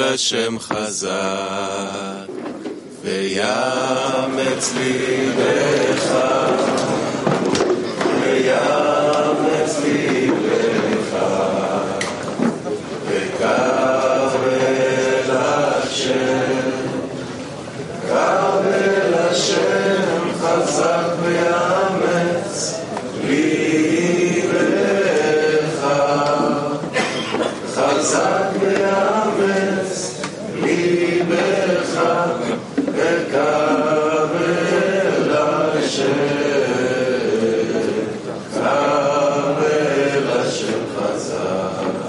השם חזק, ויאמץ ליבך, ויאמץ ליבך, וקרב אל השם, קרב אל השם חזק ויאמץ ליבך, חזק ויאמץ ליבך, וקרב אל השם, קרב אל השם חזק,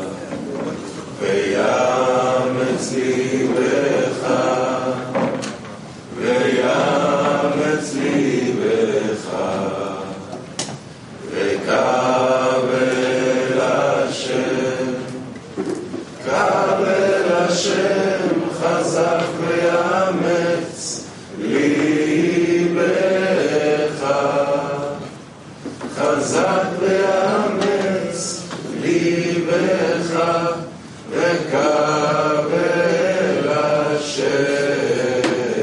ויאמץ ליבך, ויאמץ ליבך, וקרב אל השם, קרב אל השם חזק ויאמץ ליבך, חזק ויאמץ ליבך, וקרב אל השם,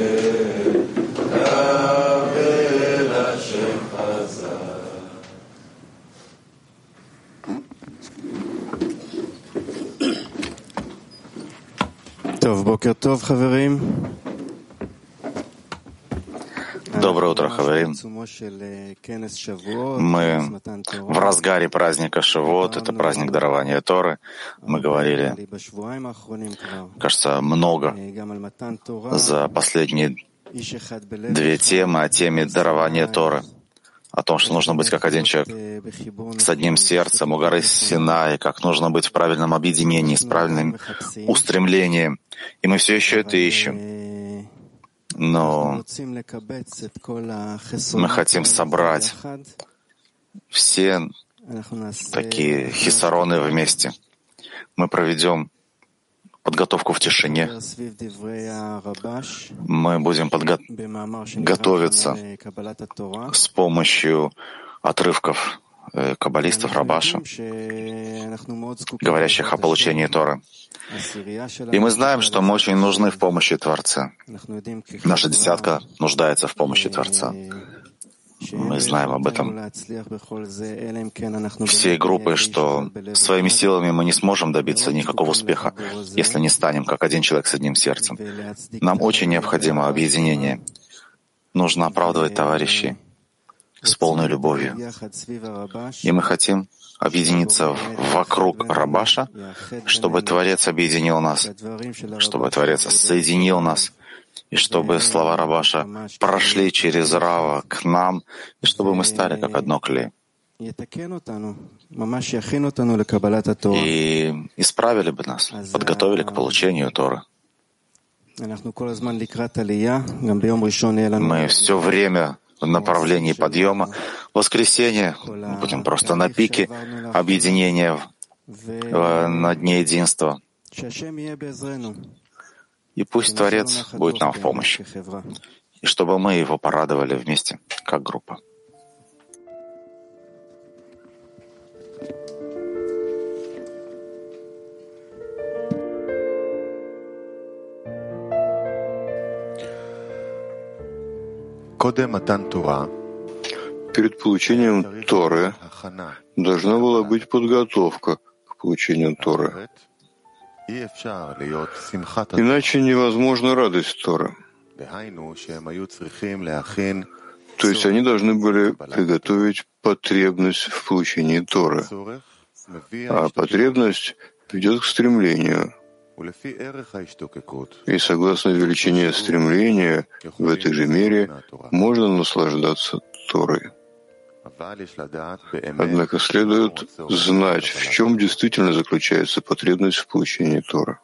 קרב אל השם חזק. טוב, בוקר טוב חברים. Доброе утро, Хаварим. Мы в разгаре праздника Шавуот, это праздник дарования Торы. Мы говорили, кажется, много за последние две темы о теме дарования Торы, о том, что нужно быть как один человек с одним сердцем у горы Синай, как нужно быть в правильном объединении, с правильным устремлением. И мы все еще это ищем. Но мы хотим собрать все такие хисароны вместе. Мы проведем подготовку в тишине. Мы будем готовиться с помощью отрывков каббалистов Рабаша, говорящих о получении Торы. И мы знаем, что мы очень нужны в помощи Творца. Наша десятка нуждается в помощи Творца. Мы знаем об этом всей группой, что своими силами мы не сможем добиться никакого успеха, если не станем как один человек с одним сердцем. Нам очень необходимо объединение. Нужно оправдывать товарищей с полной любовью. И мы хотим объединиться вокруг Рабаша, чтобы Творец объединил нас, чтобы Творец соединил нас, и чтобы слова Рабаша прошли через Рава к нам, и чтобы мы стали как одно клей. И исправили бы нас, подготовили к получению Торы. Мы все время в направлении подъема. В воскресенье мы будем просто на пике объединения на дне единства. И пусть Творец будет нам в помощи, и чтобы мы его порадовали вместе, как группа. Перед получением Торы должна была быть подготовка к получению Торы. Иначе невозможна радость Торы. То есть они должны были приготовить потребность в получении Торы. А потребность ведет к стремлению. И согласно величине стремления, в этой же мере можно наслаждаться Торой. Однако следует знать, в чем действительно заключается потребность в получении Торы.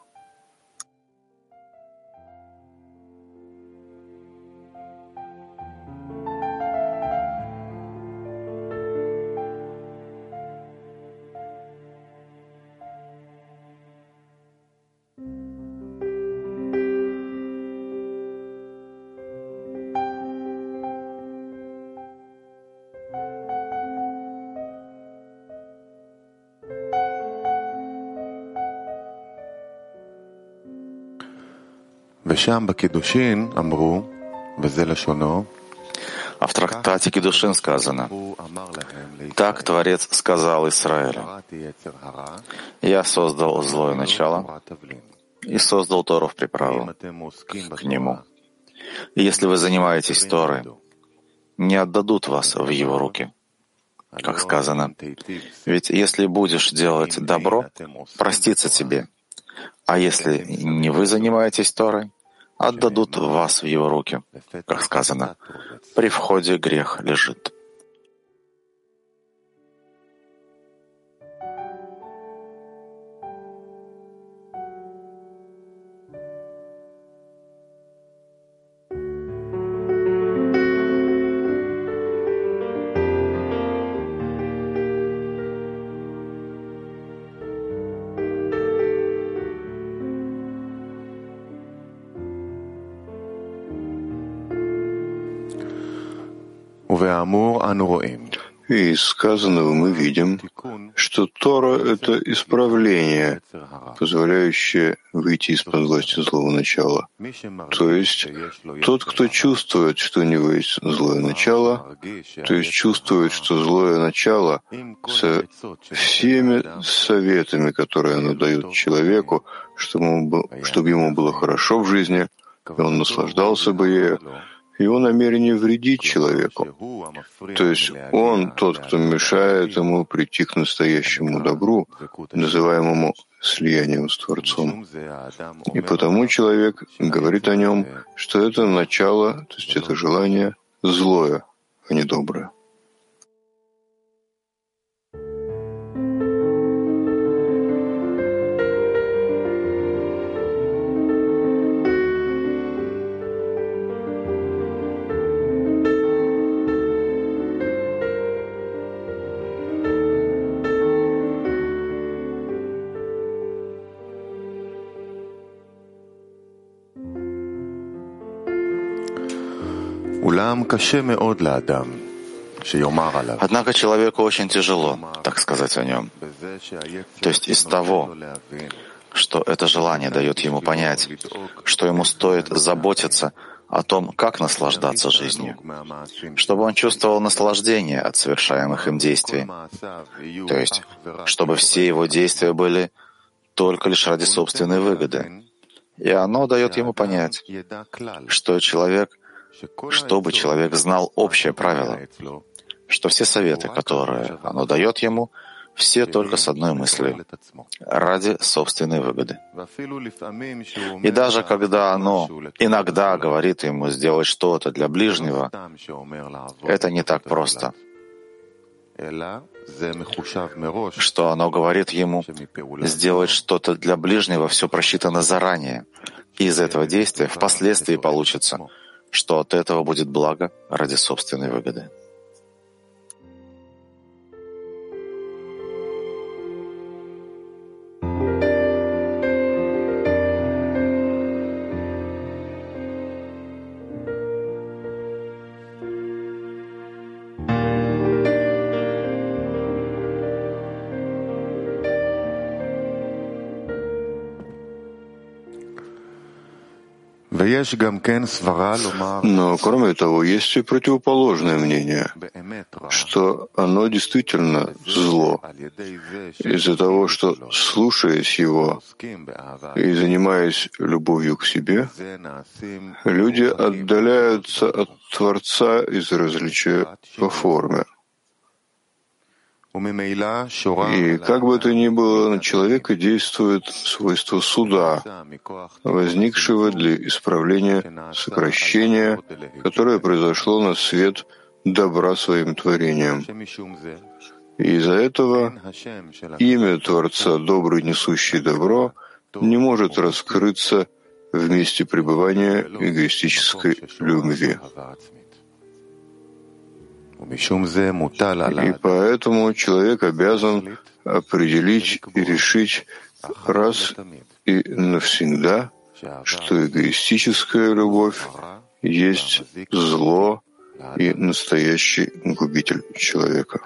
А в трактате Кидушин сказано: «Так Творец сказал Израилю: Я создал злое начало и создал Тору в приправу к нему. И если вы занимаетесь Торой, не отдадут вас в его руки». Как сказано: «Ведь если будешь делать добро, простится тебе, а если не вы занимаетесь Торой, отдадут вас в его руки». Как сказано: «При входе грех лежит». И из сказанного мы видим, что Тора — это исправление, позволяющее выйти из-под власти злого начала. То есть тот, кто чувствует, что у него есть злое начало, то есть чувствует, что злое начало со всеми советами, которые оно дает человеку, чтобы ему было хорошо в жизни, и он наслаждался бы ею, его намерение вредить человеку. То есть он тот, кто мешает ему прийти к настоящему добру, называемому слиянием с Творцом. И потому человек говорит о нем, что это начало, то есть это желание злое, а не доброе. Однако человеку очень тяжело, так сказать, о нем. То есть из того, что это желание дает ему понять, что ему стоит заботиться о том, как наслаждаться жизнью, чтобы он чувствовал наслаждение от совершаемых им действий. То есть, чтобы все его действия были только лишь ради собственной выгоды. И оно дает ему понять, чтобы человек знал общее правило, что все советы, которые оно дает ему, все только с одной мыслью — ради собственной выгоды. И даже когда оно иногда говорит ему сделать что-то для ближнего, это не так просто. Что оно говорит ему сделать что-то для ближнего, все просчитано заранее. И из этого действия впоследствии получится, что от этого будет благо ради собственной выгоды. Но, кроме того, есть и противоположное мнение, что оно действительно зло, из-за того, что, слушаясь его и занимаясь любовью к себе, люди отдаляются от Творца из различия по форме. И как бы то ни было, на человека действует свойство суда, возникшего для исправления сокращения, которое произошло на свет добра своим творением. И из-за этого имя Творца, добрый, несущий добро, не может раскрыться в месте пребывания эгоистической любви. И поэтому человек обязан определить и решить раз и навсегда, что эгоистическая любовь есть зло и настоящий губитель человека.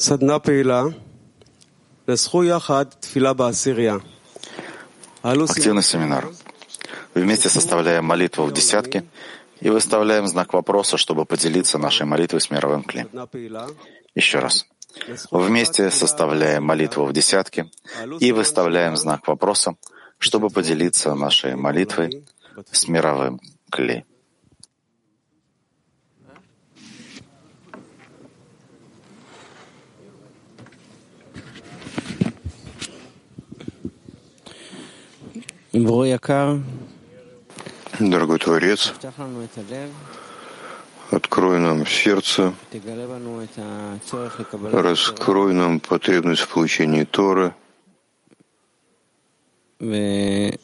Активный семинар. Вместе составляем молитву в десятке и выставляем знак вопроса, чтобы поделиться нашей молитвой с мировым кли. Еще раз. Вместе составляем молитву в десятке и выставляем знак вопроса, чтобы поделиться нашей молитвой с мировым кли. Дорогой Творец, открой нам сердце, раскрой нам потребность в получении Торы, и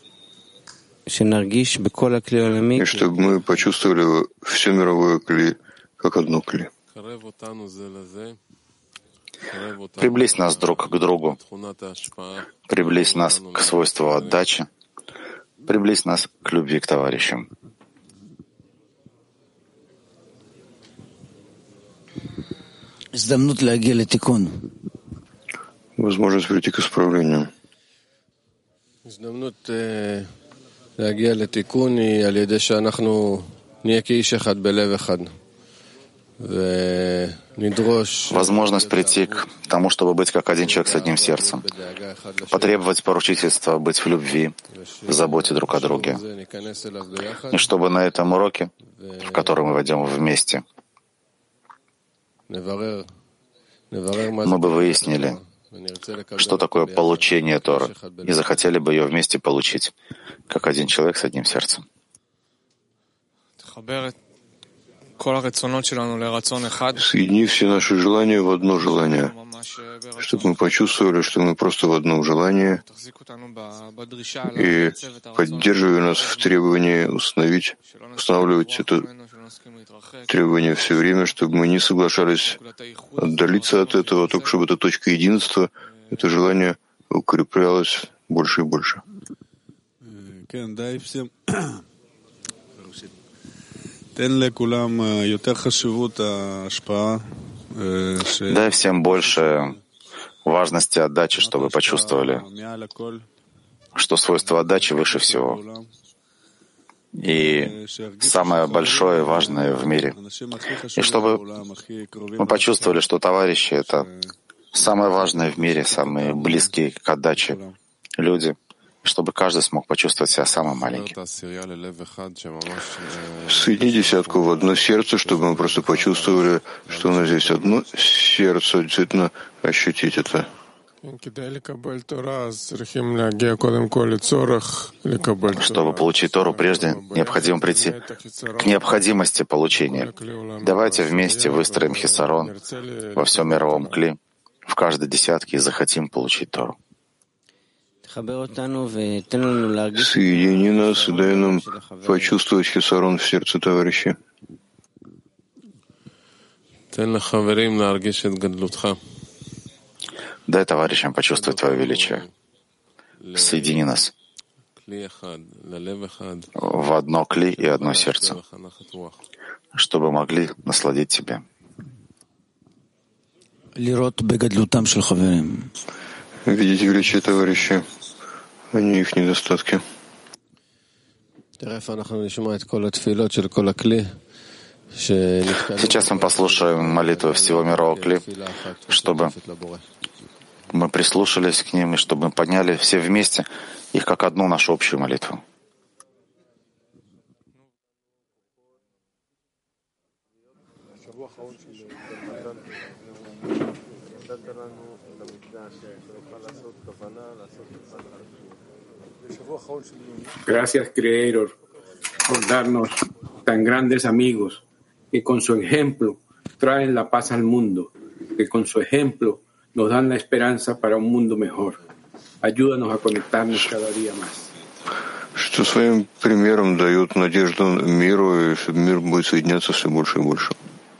чтобы мы почувствовали все мировое кли как одно кли. Приблизь нас друг к другу, приблизь нас к свойству отдачи, приблизь нас к любви к товарищам. Возможность прийти к исправлению. Возможность прийти к тому, чтобы быть как один человек с одним сердцем, потребовать поручительства быть в любви, в заботе друг о друге. И чтобы на этом уроке, в который мы войдем вместе, мы бы выяснили, что такое получение Торы, и захотели бы ее вместе получить, как один человек с одним сердцем. Соедини все наши желания в одно желание, чтобы мы почувствовали, что мы просто в одном желании, и поддерживай нас в требовании устанавливать это требование все время, чтобы мы не соглашались отдалиться от этого, только чтобы эта точка единства, это желание укреплялось больше и больше. Дай всем больше важности отдачи, чтобы почувствовали, что свойство отдачи выше всего. И самое большое и важное в мире. И чтобы мы почувствовали, что товарищи — это самое важное в мире, самые близкие к отдаче люди, чтобы каждый смог почувствовать себя самым маленьким. Соедини десятку в одно сердце, чтобы мы просто почувствовали, что у нас здесь одно сердце, действительно ощутить это. Чтобы получить Тору, прежде необходимо прийти к необходимости получения. Давайте вместе выстроим хисарон во всем мировом кли, в каждой десятке, и захотим получить Тору. Соедини нас и дай нам почувствовать хисарон в сердце товарища. Дай товарищам почувствовать Твое величие. Соедини нас в одно кли и одно сердце, чтобы могли насладить Тебя. Видите величие товарища, а не их недостатки. Сейчас мы послушаем молитвы всего мирового кли, чтобы мы прислушались к ним и чтобы мы подняли все вместе их как одну нашу общую молитву. Gracias, Creador, por darnos tan grandes amigos que con su ejemplo traen la paz al mundo, que con su ejemplo nos dan la esperanza para un mundo mejor. Ayúdanos a conectarnos cada día más. Что своим примером дают надежду миру, и что мир будет соединяться все больше и больше.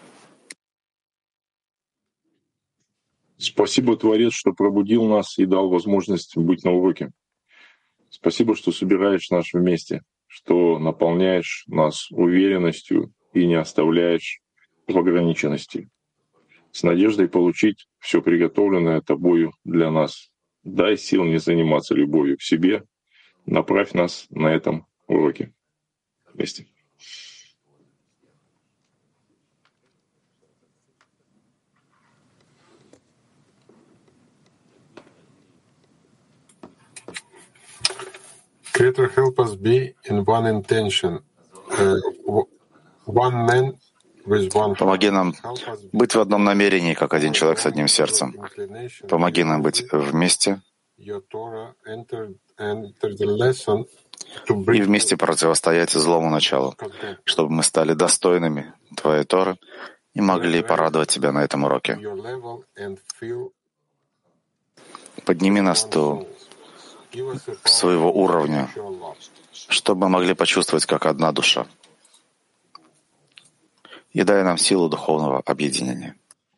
Спасибо, Творец, что пробудил нас и дал возможность быть на уроке. Спасибо, что собираешь нас вместе, что наполняешь нас уверенностью и не оставляешь в ограниченности. с надеждой получить все приготовленное Тобою для нас. Дай сил не заниматься любовью к себе. Направь нас на этом уроке вместе. Creator, help us be in one intention, one man with one heart. Помоги нам быть в одном намерении, как один человек с одним сердцем. Помоги нам быть вместе и вместе противостоять злому началу, чтобы мы стали достойными Твоей Торы и могли порадовать Тебя на этом уроке. Подними нас до своего уровня, чтобы мы могли почувствовать, как одна душа. И дай нам силу духовного объединения.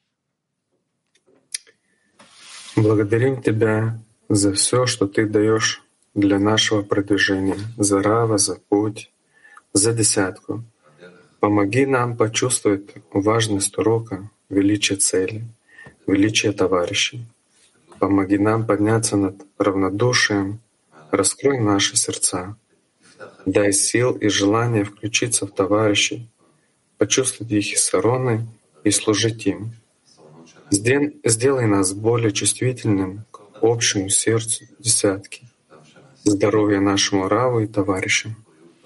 Благодарим Тебя за все, что Ты даешь для нашего продвижения, за Рава, за путь, за десятку. Помоги нам почувствовать важность урока, величие цели, величие товарищей. Помоги нам подняться над равнодушием, раскрой наши сердца. Дай сил и желание включиться в товарищей, почувствовать их хисароны и служить им. Сделай нас более чувствительным к общему сердцу десятки. Здоровья нашему Раву и товарищам.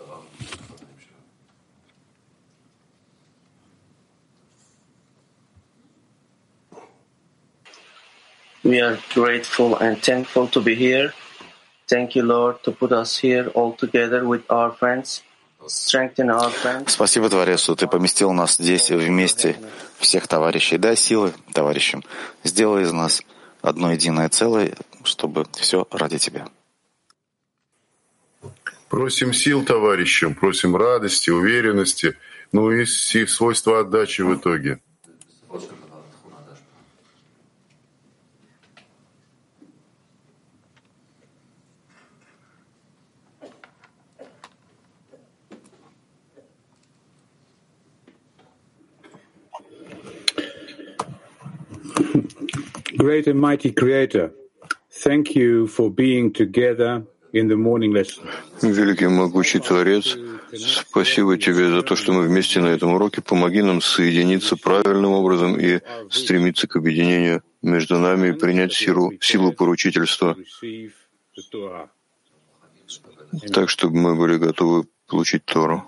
We are grateful and thankful to be here. Thank you, Lord, to put us here all together with our friends. Strengthen our friends. Спасибо, Творец, что Ты поместил нас здесь вместе, всех товарищей. Дай силы товарищам. Сделай из нас одно единое целое, чтобы все ради Тебя. Просим сил товарищам, просим радости, уверенности, ну и свойства отдачи в итоге. Great and mighty Creator, thank you for being together in the morning lesson. Великий могучий Творец, спасибо Тебе за то, что мы вместе на этом уроке. Помоги нам соединиться правильным образом и стремиться к объединению между нами и принять силу поручительства, так, чтобы мы были готовы получить Тору.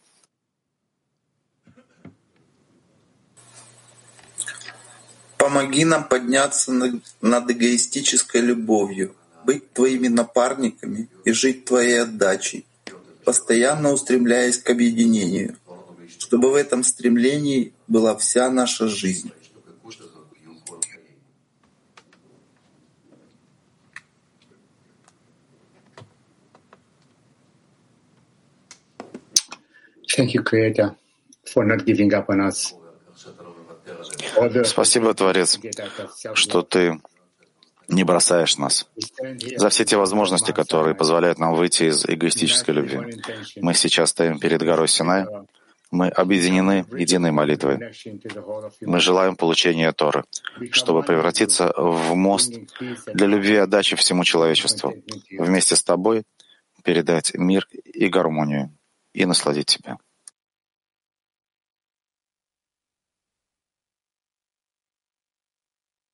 Помоги нам подняться над эгоистической любовью, быть Твоими напарниками и жить Твоей отдачей, постоянно устремляясь к объединению, чтобы в этом стремлении была вся наша жизнь. Thank you, Creator, for not giving up on us. Спасибо, Творец, что Ты не бросаешь нас. За все те возможности, которые позволяют нам выйти из эгоистической любви. Мы сейчас стоим перед горой Синай. Мы объединены единой молитвой. Мы желаем получения Торы, чтобы превратиться в мост для любви и отдачи всему человечеству. Вместе с Тобой передать мир и гармонию и насладить Тебя.